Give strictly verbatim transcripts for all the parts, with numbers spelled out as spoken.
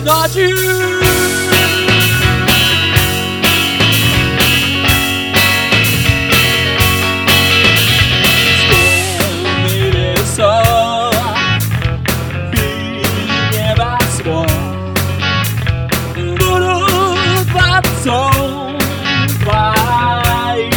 ночью. Стены лесов и небосвод будут дворцом твоим.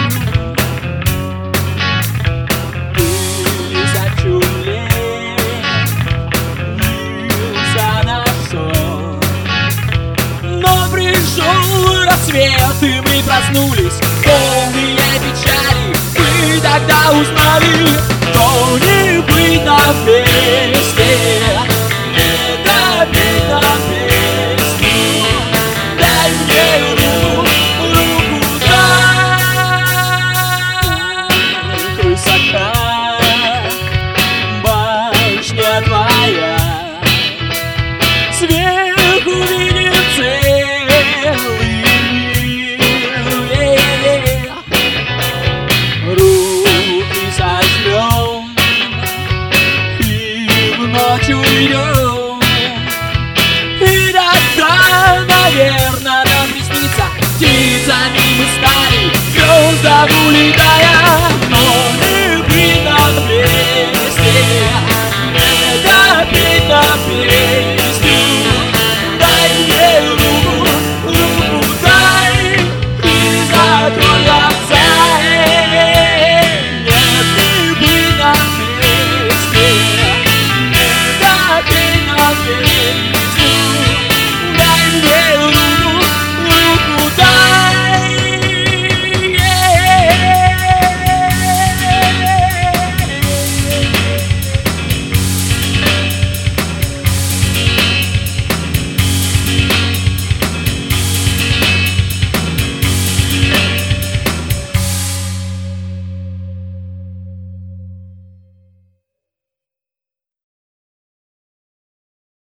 Тысячу лет длился наш сон, но пришел рассвет, и мы проснулись, полные печали. Мы тогда узнали, что не быть на месте, это бить на песню. Дай мне руку, руку дай. Высока башня твоя, сверху виден целый мир. Руки сожмем и в ночь уйдем, и тогда, наверно, нам приснится, птицами мы стали, звездам улетая. Но